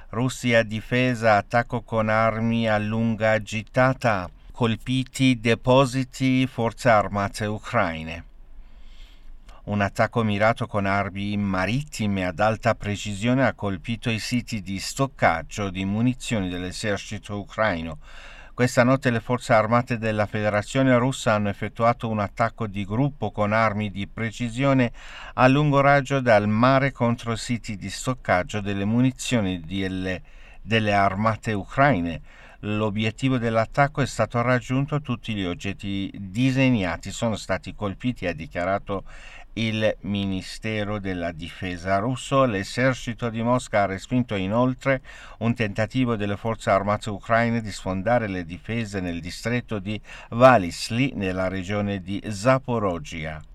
Russia difesa, attacco con armi a lunga gittata, colpiti depositi forze armate ucraine. Un attacco mirato con armi marittime ad alta precisione ha colpito i siti di stoccaggio di munizioni dell'esercito ucraino. Questa notte le forze armate della Federazione Russa hanno effettuato un attacco di gruppo con armi di precisione a lungo raggio dal mare contro siti di stoccaggio delle munizioni delle armate ucraine. L'obiettivo dell'attacco è stato raggiunto, tutti gli oggetti disegnati sono stati colpiti, ha dichiarato il Ministero della Difesa russo. L'esercito di Mosca ha respinto inoltre un tentativo delle forze armate ucraine di sfondare le difese nel distretto di Valisli, nella regione di Zaporozhia.